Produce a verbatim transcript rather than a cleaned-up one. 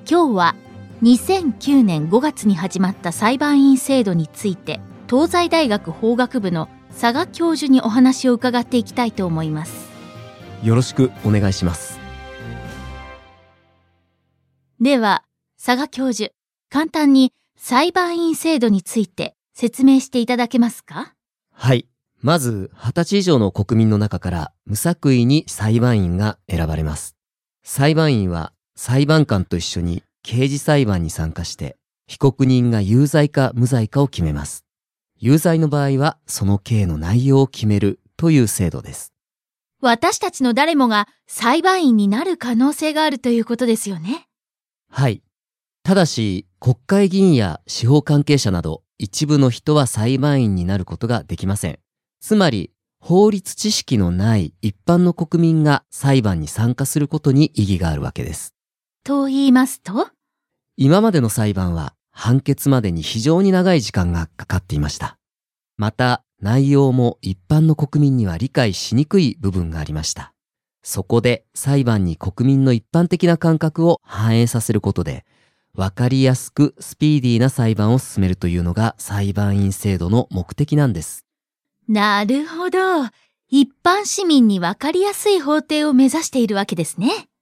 今日はにせんきゅうねんごがつに始まった裁判員制度について、東西大学法学部の佐賀教授にお話を伺っていきたいと思います。 よろしくお願いします。 では、佐賀教授、簡単に裁判員制度について説明していただけますか？ はい。まず、はたち以上の国民の中から無作為に裁判員が選ばれます。裁判員は裁判官と一緒に刑事裁判に参加して、被告人が有罪か無罪かを決めます。有罪の場合はその刑の内容を決めるという制度です。 私たちの誰もが裁判員になる可能性があるということですよね。 はい。ただし、国会議員や司法関係者など一部の人は裁判員になることができません。つまり、法律知識のない一般の国民が裁判に参加することに意義があるわけです。 と言いますと？ 今までの裁判は判決までに非常に長い時間がかかっていました。また、内容も一般の国民には理解しにくい部分がありました。そこで裁判に国民の一般的な感覚を反映させることで、わかりやすくスピーディーな裁判を進めるというのが裁判員制度の目的なんです。 なるほど。一般市民にわかりやすい法廷を目指しているわけですね。